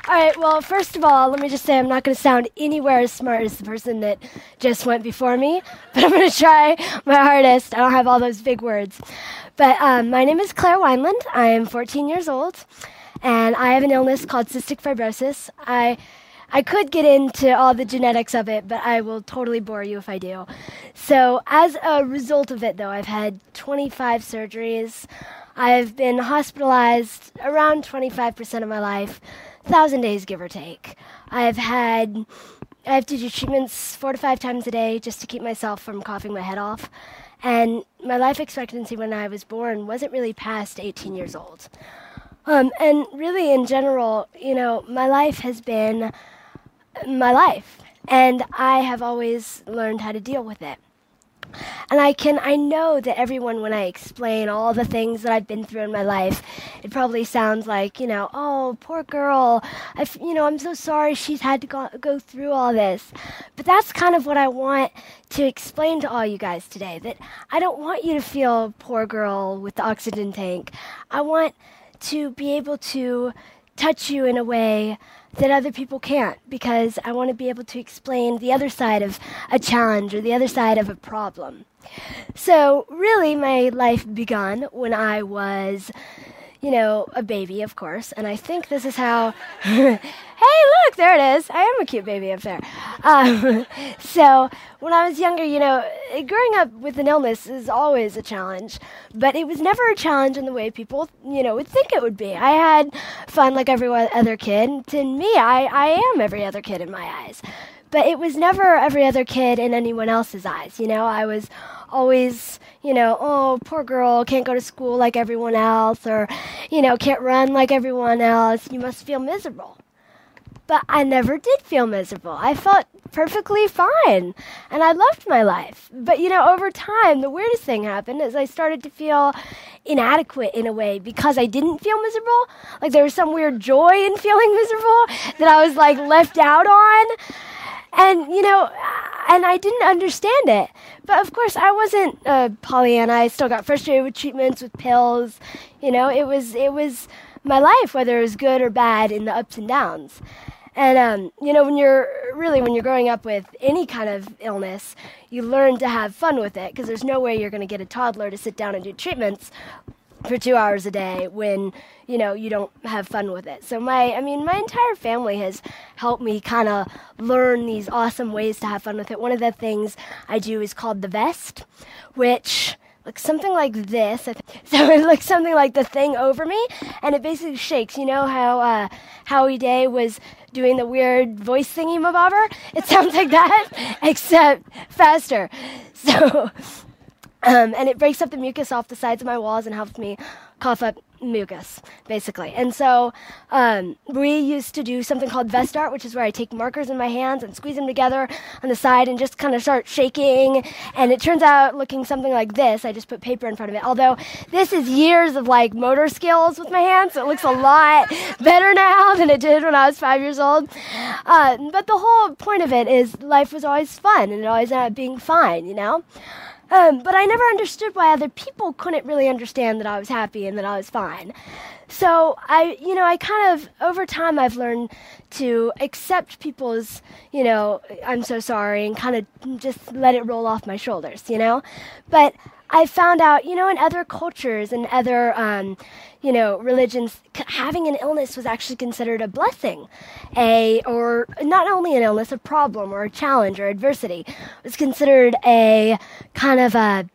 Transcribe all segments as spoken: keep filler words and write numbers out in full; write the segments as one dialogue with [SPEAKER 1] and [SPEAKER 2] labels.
[SPEAKER 1] All right, well, first of all, let me just say I'm not going to sound anywhere as smart as the person that just went before me, but I'm going to try my hardest. I don't have all those big words. But um, my name is Claire Wineland. I am fourteen years old, and I have an illness called cystic fibrosis. I I could get into all the genetics of it, but I will totally bore you if I do. So as a result of it, though, I've had twenty-five surgeries. I've been hospitalized around twenty-five percent of my life, one thousand days, give or take. I've had, I have to do treatments four to five times a day just to keep myself from coughing my head off. And my life expectancy when I was born wasn't really past eighteen years old. Um, and really, in general, you know, my life has been my life. And I have always learned how to deal with it. And I can, I know that everyone, when I explain all the things that I've been through in my life, it probably sounds like, you know, oh, poor girl, I f- you know, I'm so sorry she's had to go, go through all this. But that's kind of what I want to explain to all you guys today, that I don't want you to feel poor girl with the oxygen tank. I want to be able to touch you in a way that other people can't, because I want to be able to explain the other side of a challenge or the other side of a problem. So really, my life began when I was, you know, a baby, of course, and I think this is how... Hey, look, there it is. I am a cute baby up there. Um, so when I was younger, you know, growing up with an illness is always a challenge, but it was never a challenge in the way people, you know, would think it would be. I had fun like every other kid. To me, I, I am every other kid in my eyes. But it was never every other kid in anyone else's eyes, you know. I was always, you know, oh, poor girl, can't go to school like everyone else, or, you know, can't run like everyone else. You must feel miserable. But I never did feel miserable. I felt perfectly fine, and I loved my life. But, you know, over time, the weirdest thing happened is I started to feel inadequate in a way because I didn't feel miserable. Like there was some weird joy in feeling miserable that I was, like, left out on. And, you know, and I didn't understand it. But, of course, I wasn't uh, Pollyanna. I still got frustrated with treatments, with pills. You know, it was it was my life, whether it was good or bad, in the ups and downs. And, um, you know, when you're really, when you're growing up with any kind of illness, you learn to have fun with it, because there's no way you're going to get a toddler to sit down and do treatments for two hours a day when, you know, you don't have fun with it. So my, I mean, my entire family has helped me kind of learn these awesome ways to have fun with it. One of the things I do is called the vest, which looks something like this. So it looks something like the thing over me, and it basically shakes. You know how uh, Howie Day was doing the weird voice thingy mabobber? It sounds like that, except faster. So, um, and it breaks up the mucus off the sides of my walls and helps me cough up mucus, basically. And so um, we used to do something called vest art, which is where I take markers in my hands and squeeze them together on the side and just kind of start shaking. And it turns out looking something like this. I just put paper in front of it. Although this is years of like motor skills with my hands, so it looks a lot better now than it did when I was five years old. Uh, but the whole point of it is life was always fun, and it always ended up being fine, you know? Um, but I never understood why other people couldn't really understand that I was happy and that I was fine. So I, you know, I kind of, over time I've learned to accept people's, you know, I'm so sorry, and kind of just let it roll off my shoulders, you know? But I found out, you know, in other cultures and other, um, you know, religions, c- having an illness was actually considered a blessing, a, or not only an illness, a problem or a challenge or adversity. It was considered a kind of a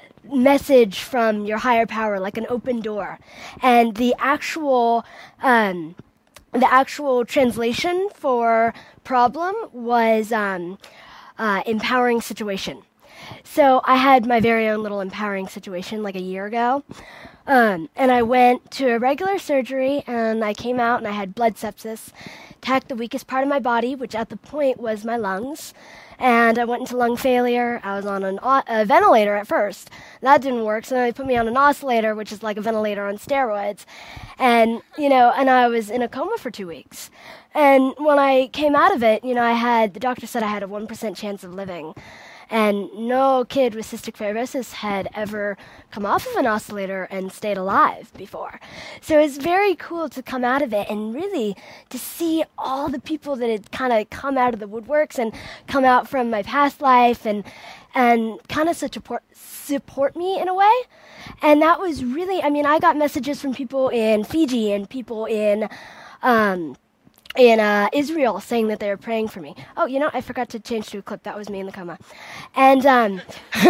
[SPEAKER 1] message from your higher power, like an open door. And the actual, um, the actual translation for problem was um, uh, empowering situation. So I had my very own little empowering situation like a year ago. Um, and I went to a regular surgery, and I came out and I had blood sepsis, attacked the weakest part of my body, which at the point was my lungs. And I went into lung failure. I was on an o- a ventilator at first. That didn't work, so then they put me on an oscillator, which is like a ventilator on steroids. And, you know, and I was in a coma for two weeks. And when I came out of it, you know, I had, the doctor said I had a one percent chance of living. And no kid with cystic fibrosis had ever come off of an oscillator and stayed alive before. So it's very cool to come out of it and really to see all the people that had kind of come out of the woodworks and come out from my past life and and kind of support, support me in a way. And that was really, I mean, I got messages from people in Fiji and people in um, in uh, Israel saying that they were praying for me. Oh, you know, I forgot to change to a clip. That was me in the coma. And um,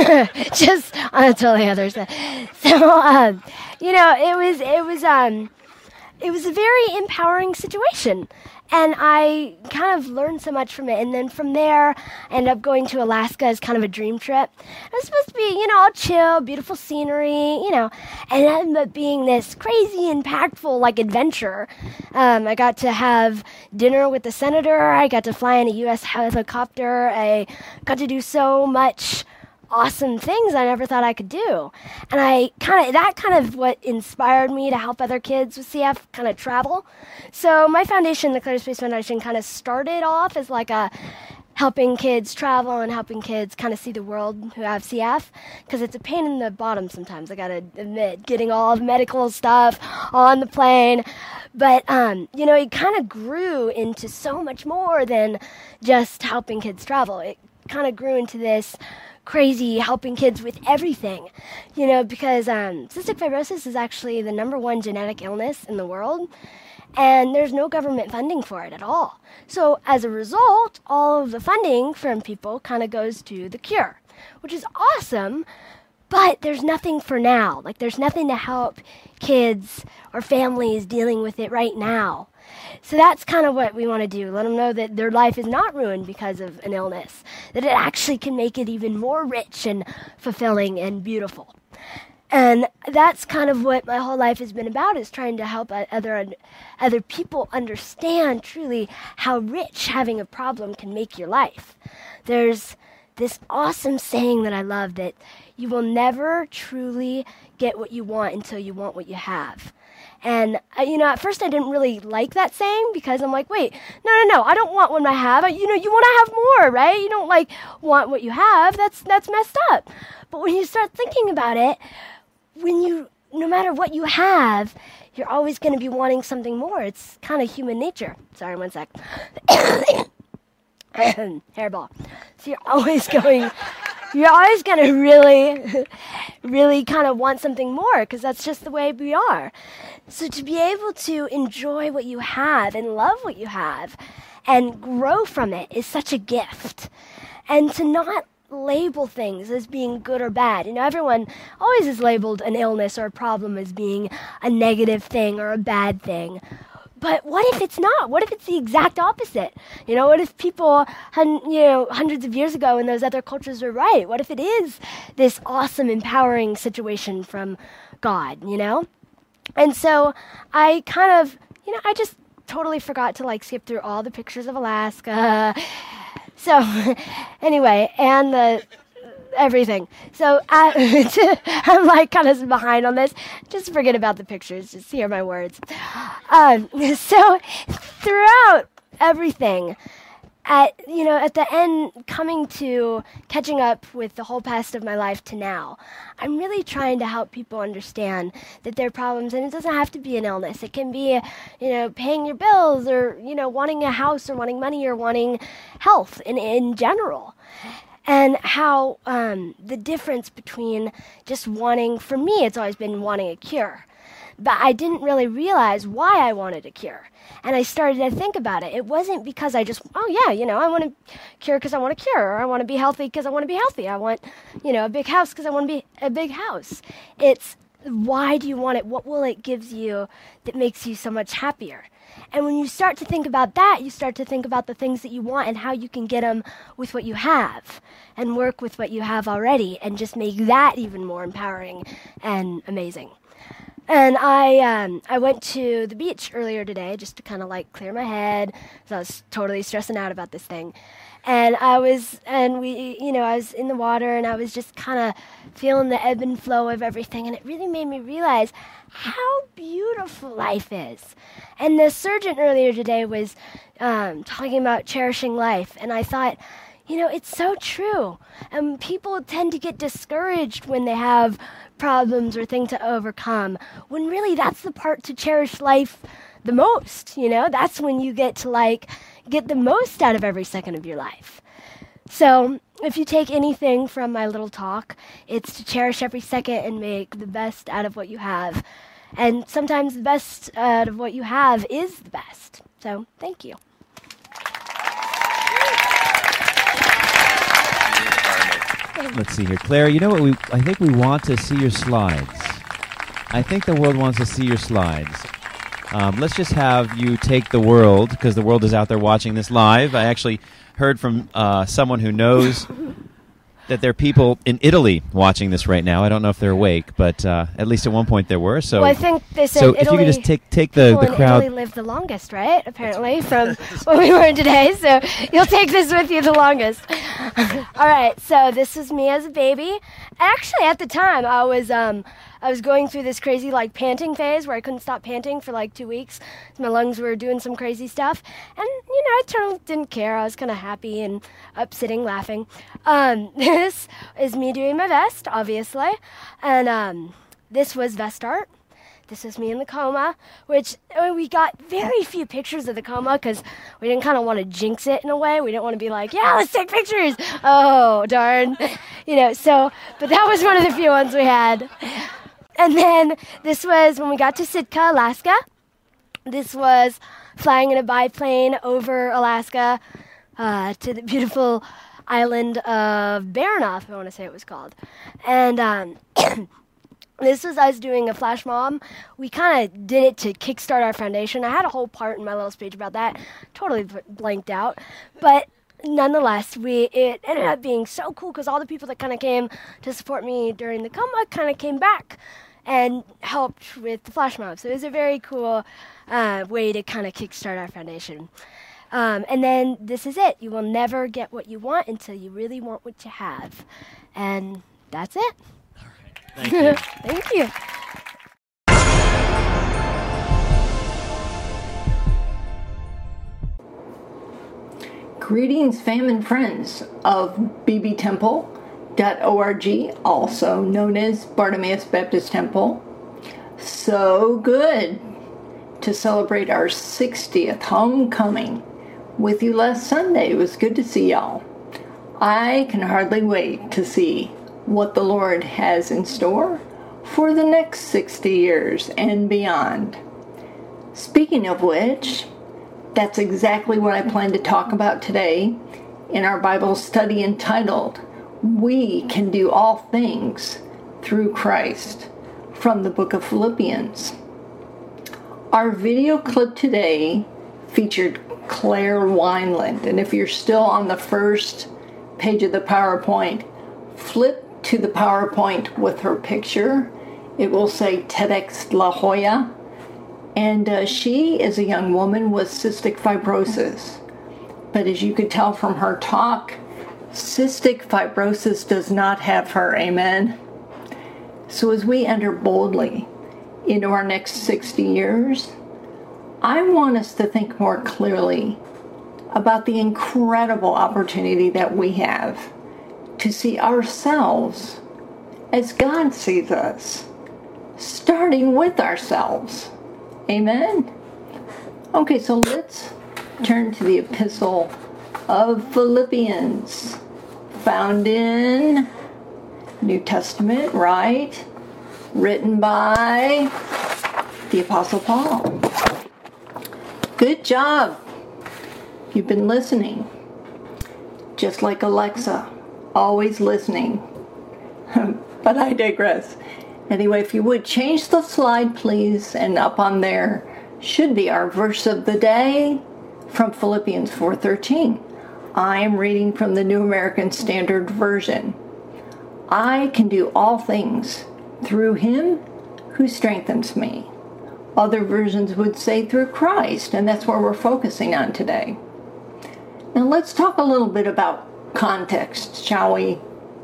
[SPEAKER 1] just on a totally other side. So, um, you know, it was, it was, um, it was a very empowering situation. And I kind of learned so much from it. And then from there, I ended up going to Alaska as kind of a dream trip. It was supposed to be, you know, all chill, beautiful scenery, you know. And it ended up being this crazy, impactful, like, adventure. Um, I got to have dinner with the senator. I got to fly in a U S helicopter. I got to do so much awesome things I never thought I could do. And I kind of, that kind of what inspired me to help other kids with C F kind of travel. So my foundation, the Claire Space Foundation, kind of started off as like a helping kids travel and helping kids kind of see the world who have C F, because it's a pain in the bottom sometimes, I gotta admit, getting all the medical stuff on the plane. But, um, you know, it kind of grew into so much more than just helping kids travel. It kind of grew into this crazy helping kids with everything, you know, because um, cystic fibrosis is actually the number one genetic illness in the world, and there's no government funding for it at all. So as a result, all of the funding from people kind of goes to the cure, which is awesome, but there's nothing for now. Like, there's nothing to help kids or families dealing with it right now. So that's kind of what we want to do. Let them know that their life is not ruined because of an illness, that it actually can make it even more rich and fulfilling and beautiful. And that's kind of what my whole life has been about, is trying to help other other people understand truly how rich having a problem can make your life. There's this awesome saying that I love, that you will never truly get what you want until you want what you have. And, uh, you know, at first I didn't really like that saying, because I'm like, wait, no, no, no, I don't want what I have. I, you know, you want to have more, right? You don't, like, want what you have. That's that's messed up. But when you start thinking about it, when you, no matter what you have, you're always going to be wanting something more. It's kind of human nature. Sorry, one sec. Hairball. So you're always going... You're always going to really, really kind of want something more, because that's just the way we are. So to be able to enjoy what you have and love what you have and grow from it is such a gift. And to not label things as being good or bad. You know, everyone always is labeled an illness or a problem as being a negative thing or a bad thing. But what if it's not? What if it's the exact opposite? You know, what if people, hun- you know, hundreds of years ago in those other cultures were right? What if it is this awesome, empowering situation from God, you know? And so I kind of, you know, I just totally forgot to, like, skip through all the pictures of Alaska. So, anyway, and the... everything. So uh, I'm like kind of behind on this. Just forget about the pictures. Just hear my words. Um, so throughout everything, at you know, at the end, coming to catching up with the whole past of my life to now, I'm really trying to help people understand that there are problems, and it doesn't have to be an illness. It can be, you know, paying your bills, or, you know, wanting a house, or wanting money, or wanting health in in general. And how um, the difference between just wanting, for me, it's always been wanting a cure. But I didn't really realize why I wanted a cure. And I started to think about it. It wasn't because I just, oh yeah, you know, I want to cure because I want to cure, or I want to be healthy because I want to be healthy. I want, you know, a big house because I want to be a big house. It's, why do you want it? What will it give you that makes you so much happier? And when you start to think about that, you start to think about the things that you want and how you can get them with what you have, and work with what you have already, and just make that even more empowering and amazing. And I um, I went to the beach earlier today just to kind of like clear my head, because I was totally stressing out about this thing. And I was, and we, you know, I was in the water, and I was just kind of feeling the ebb and flow of everything, and it really made me realize how beautiful life is. And the surgeon earlier today was um, talking about cherishing life, and I thought, you know, it's so true. And people tend to get discouraged when they have problems or things to overcome, when really that's the part to cherish life the most, you know? That's when you get to, like, get the most out of every second of your life. So if you take anything from my little talk, it's to cherish every second and make the best out of what you have. And sometimes the best out of what you have is the best. So thank you.
[SPEAKER 2] Let's see here. Claire, you know what? We I think we want to see your slides. I think the world wants to see your slides. Um, let's just have you take the world, because the world is out there watching this live. I actually heard from uh, someone who knows that there are people in Italy watching this right now. I don't know if they're awake, but uh, at least at one point there were. So,
[SPEAKER 1] well, I think they said
[SPEAKER 2] so
[SPEAKER 1] Italy,
[SPEAKER 2] if you could just take take the, the
[SPEAKER 1] in
[SPEAKER 2] crowd.
[SPEAKER 1] Italy live the longest, right? Apparently, from what we learned today. So you'll take this with you the longest. All right. So this was me as a baby. Actually, at the time, I was um I was going through this crazy like panting phase where I couldn't stop panting for like two weeks. My lungs were doing some crazy stuff, and you know I totally didn't care. I was kind of happy and up sitting laughing. Um, this is me doing my vest, obviously, and um, this was vest art. This is me in the coma, which I mean, we got very few pictures of the coma because we didn't kind of want to jinx it in a way. We didn't want to be like, yeah, let's take pictures. Oh, darn. You know, so, but that was one of the few ones we had. And then this was when we got to Sitka, Alaska. This was flying in a biplane over Alaska uh, to the beautiful island of Baranof, I want to say it was called. And um, this was us doing a flash mob. We kind of did it to kickstart our foundation. I had a whole part in my little speech about that. Totally b- blanked out. But nonetheless, we it ended up being so cool because all the people that kind of came to support me during the coma kind of came back and helped with the flash mob. So it was a very cool uh, way to kind of kickstart our foundation. Um, and then this is it. You will never get what you want until you really want what you have. And that's it.
[SPEAKER 2] Thank you.
[SPEAKER 1] Thank you.
[SPEAKER 3] Greetings, fam and friends of b b temple dot org, also known as Bartimaeus Baptist Temple. So good to celebrate our sixtieth homecoming with you last Sunday. It was good to see y'all. I can hardly wait to see what the Lord has in store for the next sixty years and beyond. Speaking of which, that's exactly what I plan to talk about today in our Bible study entitled, We Can Do All Things Through Christ, from the book of Philippians. Our video clip today featured Claire Wineland, and if you're still on the first page of the PowerPoint, flip to the PowerPoint with her picture. It will say TEDx La Jolla. And uh, she is a young woman with cystic fibrosis. But as you could tell from her talk, cystic fibrosis does not have her. Amen. So as we enter boldly into our next sixty years, I want us to think more clearly about the incredible opportunity that we have to see ourselves as God sees us, starting with ourselves. Amen? Okay, so let's turn to the epistle of Philippians, found in New Testament, right? Written by the Apostle Paul. Good job. You've been listening. Just like Alexa, always listening. But I digress. Anyway, if you would change the slide, please, and up on there should be our verse of the day from Philippians four thirteen. I am reading from the New American Standard Version. I can do all things through him who strengthens me. Other versions would say through Christ, and that's where we're focusing on today. Now let's talk a little bit about context, shall we?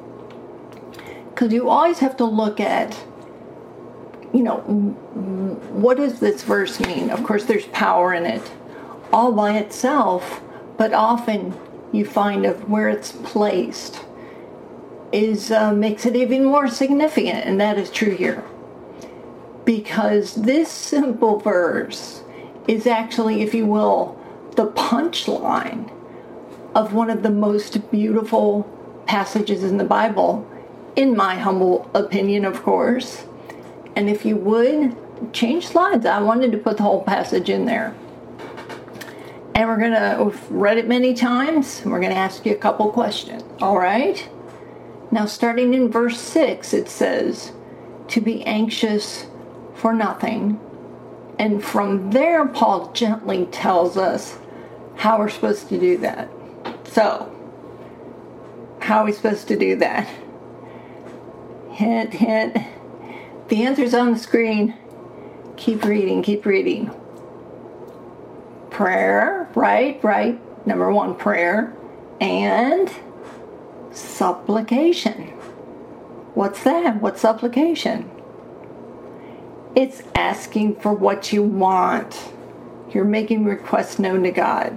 [SPEAKER 3] Because you always have to look at, you know, what does this verse mean? Of course, there's power in it all by itself, but often you find of where it's placed is uh, makes it even more significant, and that is true here. Because this simple verse is actually, if you will, the punchline of one of the most beautiful passages in the Bible, in my humble opinion, of course. And if you would, change slides. I wanted to put the whole passage in there. And we're going to, we've read it many times, we're going to ask you a couple questions, all right? Now, starting in verse six, it says, to be anxious for nothing. And from there, Paul gently tells us how we're supposed to do that. So, how are we supposed to do that? Hint, hint. The answer's on the screen. Keep reading, keep reading. Prayer, right, right. Number one, prayer. And supplication. What's that? What's supplication? It's asking for what you want. You're making requests known to God.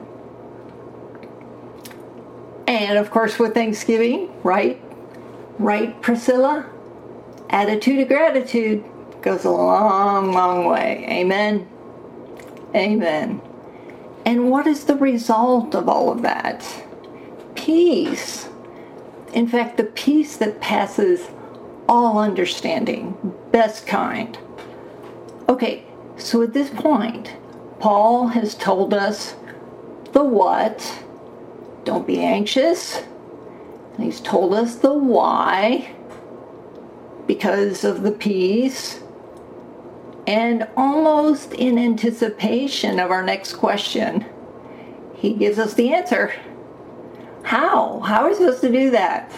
[SPEAKER 3] And of course with Thanksgiving, right? Right, Priscilla? Attitude of gratitude goes a long, long way. Amen? Amen. And what is the result of all of that? Peace. In fact, the peace that passes all understanding. Best kind. Okay, so at this point, Paul has told us the what. Don't be anxious. He's told us the why, because of the peace. And almost in anticipation of our next question, he gives us the answer. How? How are we supposed to do that?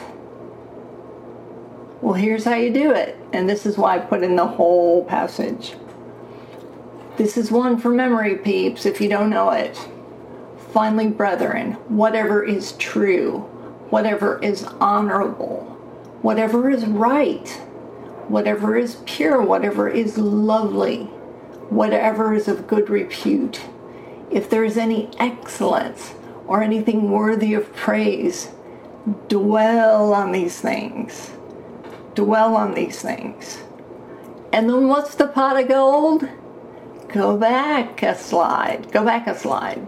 [SPEAKER 3] Well, here's how you do it. And this is why I put in the whole passage. This is one for memory, peeps, if you don't know it. Finally, brethren, whatever is true, whatever is honorable, whatever is right, whatever is pure, whatever is lovely, whatever is of good repute, if there is any excellence or anything worthy of praise, dwell on these things. Dwell on these things. And then what's the pot of gold? Go back a slide. Go back a slide.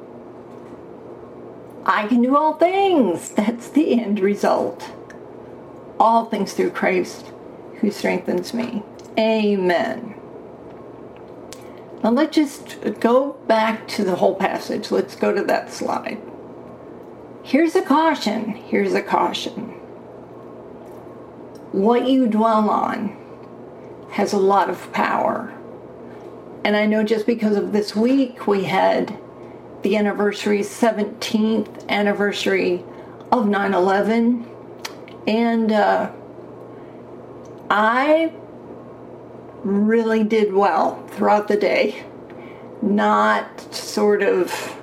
[SPEAKER 3] I can do all things. That's the end result. All things through Christ who strengthens me. Amen. Now let's just go back to the whole passage. Let's go to that slide. Here's a caution. Here's a caution. What you dwell on has a lot of power. And I know just because of this week, we had the anniversary, seventeenth anniversary of nine eleven. And uh, I really did well throughout the day. Not sort of,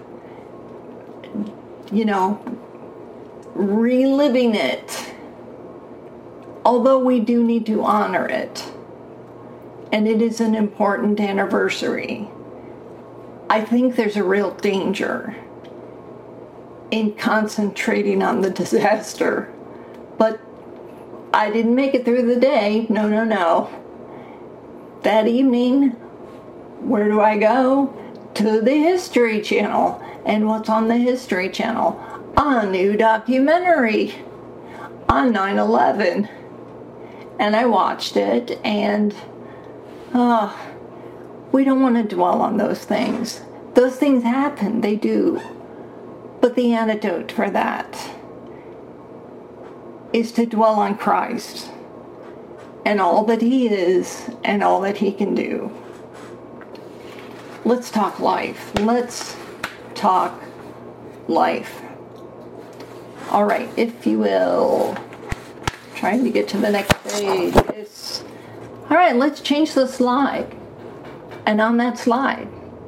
[SPEAKER 3] you know, reliving it. Although we do need to honor it. And it is an important anniversary. I think there's a real danger in concentrating on the disaster. But I didn't make it through the day. No, no, no. That evening, where do I go? To the History Channel. And what's on the History Channel? A new documentary on nine eleven. And I watched it, and uh, we don't want to dwell on those things. Those things happen, they do. But the antidote for that is to dwell on Christ and all that he is and all that he can do. Let's talk life. Let's talk life. All right, if you will. Trying to get to the next page. It's, all right, let's change the slide. And on that slide,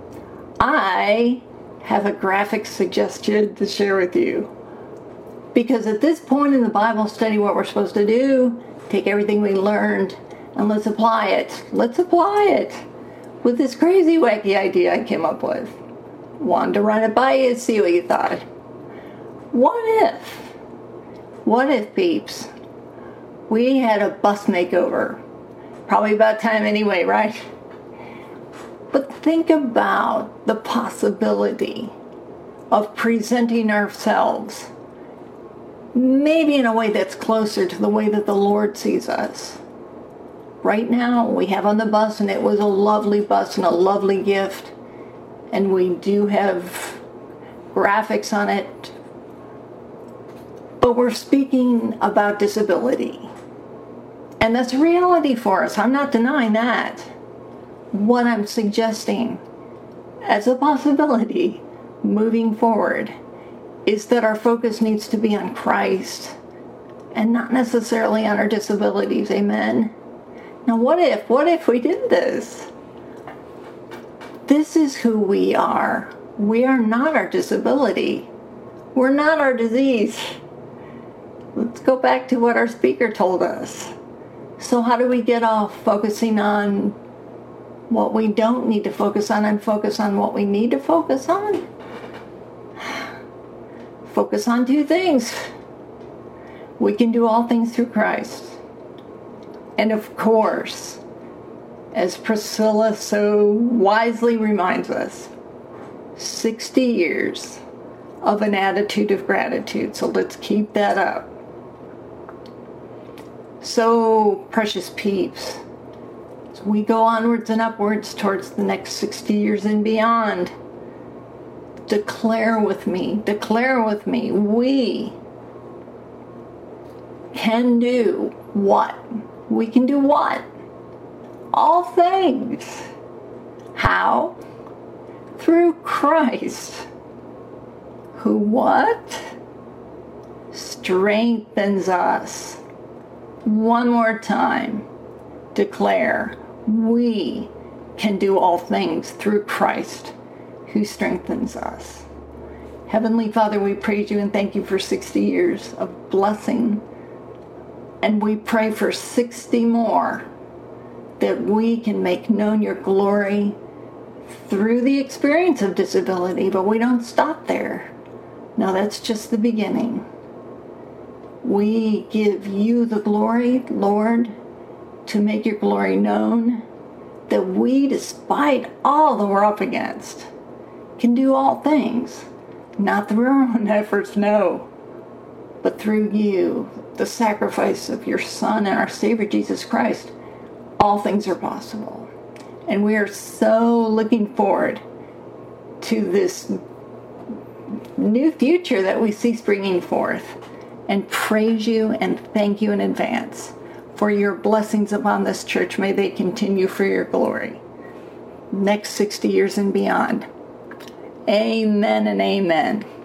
[SPEAKER 3] I have a graphic suggestion to share with you. Because at this point in the Bible study, what we're supposed to do, take everything we learned and let's apply it. Let's apply it with this crazy, wacky idea I came up with. Wanted to run it by you, see what you thought. What if, what if, peeps, we had a bus makeover? Probably about time anyway, right? But think about the possibility of presenting ourselves maybe in a way that's closer to the way that the Lord sees us. Right now, we have on the bus, and it was a lovely bus and a lovely gift, and we do have graphics on it, but we're speaking about disability. And that's a reality for us. I'm not denying that. What I'm suggesting as a possibility moving forward is that our focus needs to be on Christ and not necessarily on our disabilities. Amen? Now what if, what if we did this? This is who we are. We are not our disability. We're not our disease. Let's go back to what our speaker told us. So how do we get off focusing on what we don't need to focus on and focus on what we need to focus on? Focus on two things. We can do all things through Christ. And of course, as Priscilla so wisely reminds us, sixty years of an attitude of gratitude. So let's keep that up. So, precious peeps, as we go onwards and upwards towards the next sixty years and beyond, declare with me, declare with me, we can do what? We can do what? All things. How? Through Christ, who what? Strengthens us. One more time, declare, we can do all things through Christ who strengthens us. Heavenly Father, we praise you and thank you for sixty years of blessing. And we pray for sixty more, that we can make known your glory through the experience of disability, but we don't stop there. No, that's just the beginning. We give you the glory, Lord, to make your glory known, that we, despite all that we're up against, can do all things, not through our own efforts, no, but through you, the sacrifice of your Son and our Savior, Jesus Christ. All things are possible. And we are so looking forward to this new future that we see springing forth, and praise you and thank you in advance for your blessings upon this church. May they continue for your glory next sixty years and beyond. Amen and amen.